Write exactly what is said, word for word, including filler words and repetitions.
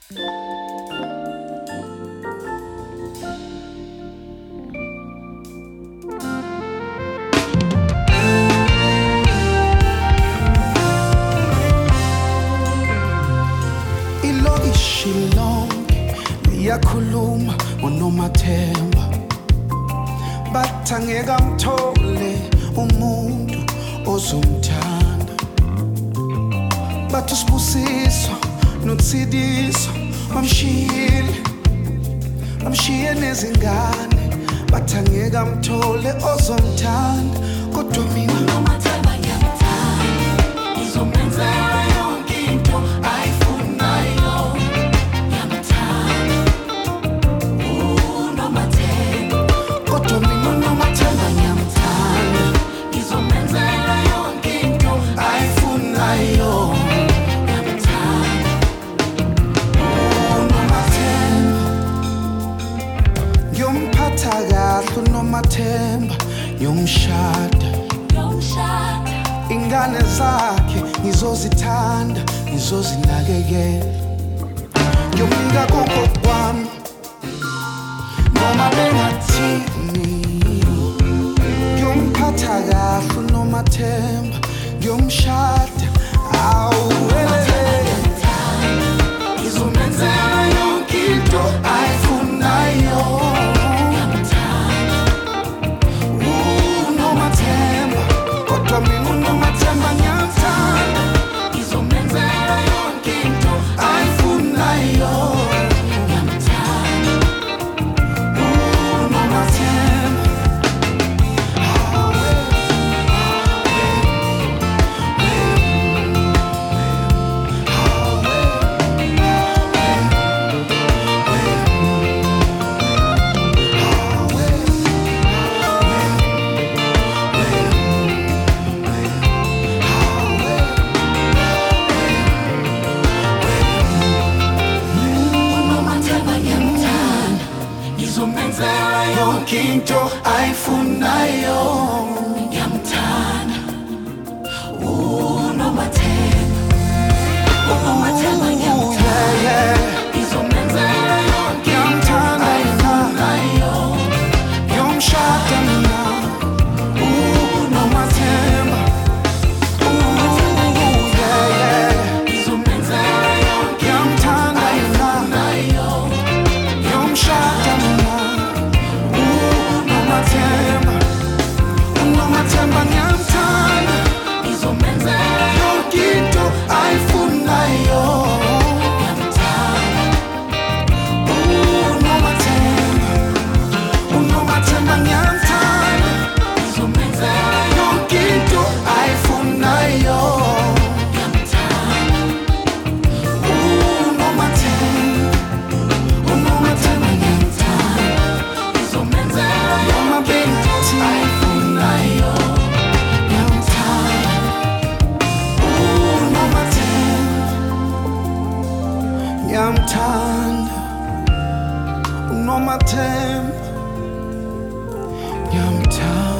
Ilokishi lonke liyakhuluma ngoNomathemba, bathi angeke amthole umuntu ozomthanda. Bathi uSibusiso noTsidiso bamshiyile, bamshiye nezingane. Bathi angeke amthole ozomthanda, kodwa mina uNomathemba ngiyamthanda, ngizomenzela yonke into ayifunayo. Ngiyamthanda uNomathemba, kodwa mina uNomathemba ngiyamthanda, ngizomenzela yonke into ayifunayo. ngiyamthanda uNomathemba ngiyomphatha kahle uNomathemba, ngiyomshada. ngiyomshada. Ingane zakhe ngizozithanda, ngizozinakekela. Ngiyomnika konke kwami noma bengathini. Ngiyomphatha kahle uNomathemba, ngiyomshada. Awu Ngizomenzela yonke into ayifunayo. uNomathemba, kodwa mina uNomathemba ngiyamthanda, Ngizomenzela yonke into ayifunayo. ngiyamthanda uNomathemba uNomathemba ngiyamthanda, ngizomenzela yonke into ayifunayo. ngiyamthanda uNomathemba, uNomathemba ngiyamthanda, ngizomenzela yonke into ayifunayo. Ngiyomshada mina uNomathemba. Ngizomenzela yonke Ngiyamthanda mina, ayifunayo. ngiyomshada mina uNomathemba. uNomathemba ngiyamthanda, Ngizomenzela yonke into ayifunayo. ngiyamthanda uNomathemba, uNomathemba ngiyamthanda, ngizomenzela yonke into ayifunayo. ngiyamthanda uNomathemba, uNomathemba ngiyamthanda, ngizomenzela noma bengathi ayifunayo. ngiyamthanda. uNomathemba ngiyamthanda, uNomathemba ngiyamthanda.